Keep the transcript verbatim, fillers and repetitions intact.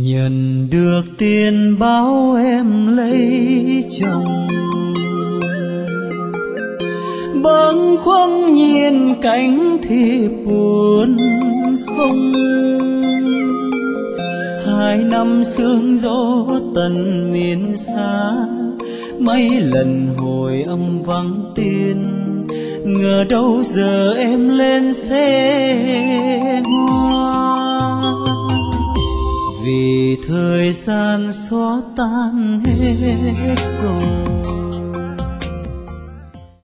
Nhận được tiền báo em lấy chồng, bâng khuâng nhìn cánh thiệp buồn không. Hai năm sương gió tận miền xa, mấy lần hồi âm vắng tin, ngờ đâu giờ em lên xe hoa. Vì thời gian xóa tan hết rồi,